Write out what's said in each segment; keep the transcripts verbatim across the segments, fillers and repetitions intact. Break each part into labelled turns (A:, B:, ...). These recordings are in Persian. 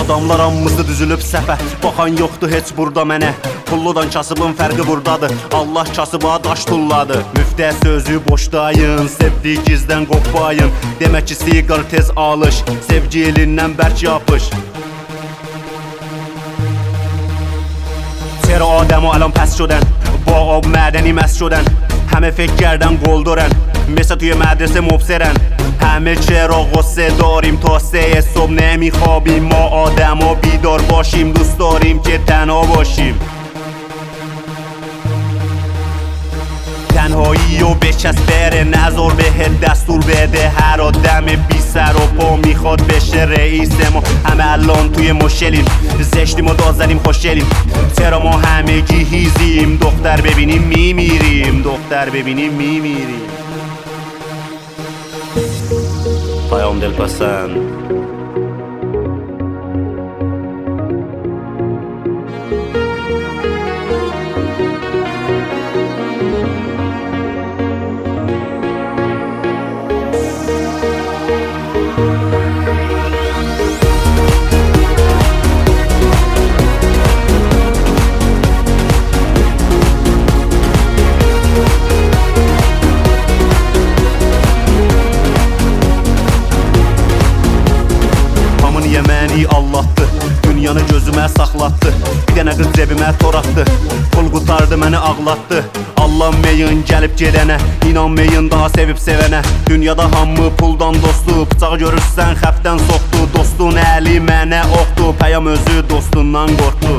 A: Adamlar hamımızı düzülüb səfə, baxan yoxdur heç burada mənə. Pulludan kasıbın fərqi buradadır, Allah kasıba daş tulladı. Müftə sözü boşdayın, sevdik gizdən qopbayın. Demək ki siqar tez alış, sevgi elindən bərk yapış. چرا آدم ها الان پس شدن، با آب معدنی مست شدن. همه فکر کردن گل دارن، مثل توی مدرسه مبصرن. همه چرا غصه داریم تا سه صبح نمیخوابیم. ما آدم ها بیدار باشیم، دوست داریم که تنها باشیم. تنهایی و بچست بره، نذار بهت دستور بده. هر آدم بی سر و پا میخواد بشه رئیس ما. همه الان توی مشکلیم، زشتیم و داد زدیم خوشگلیم. چرا ما همگی هیزیم، دختر ببینیم میمیریم، دختر ببینیم میمیریم. پیام دلپسند. Məni Allahdır, dünyanı gözümə saxlatdı. Bir dənə qız cebimə tor atdı, pul qutardı məni ağlatdı. Allanmayın gəlib gedənə, inanmayın daha sevib sevənə. Dünyada hamı puldan dostdu, bıçağı görürsən xəfdən soxdu. Dostun əli mənə oxdu, pəyam özü dostundan qorxdu.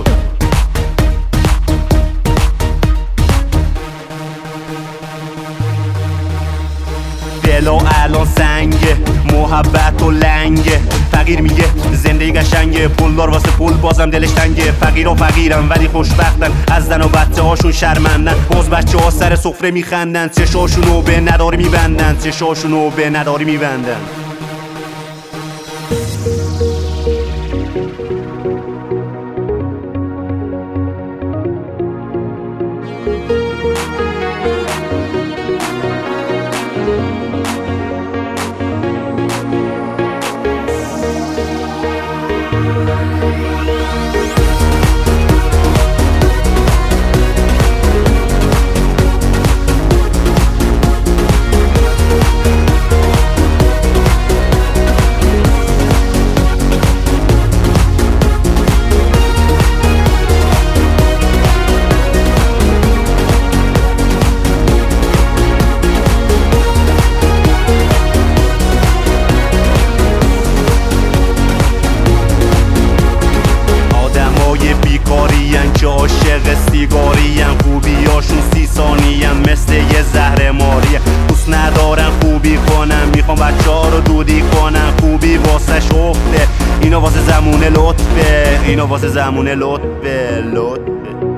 A: دل و الان سنگه، محبت و لنگه. فقیر میگه زندگی قشنگه، پولدار واسه پول بازم دلش تنگه. فقیر و فقیرن ولی خوشبختن، از زن و بچه هاشون شرمندن. باز بچه ها سر سفره میخندن، چشاشونو به نداری میبندن، چشاشونو به نداری میبندن. که عاشق سیگارین، خوبیاشون سی ثانیین مثل یه زهر ماریه. دوست ندارن خوبی کنن، میخوام بچه ها رو دودی کنن. خوبی واسه شخته، اینا واسه زمونه لطفه، اینا واسه زمونه لطفه لطفه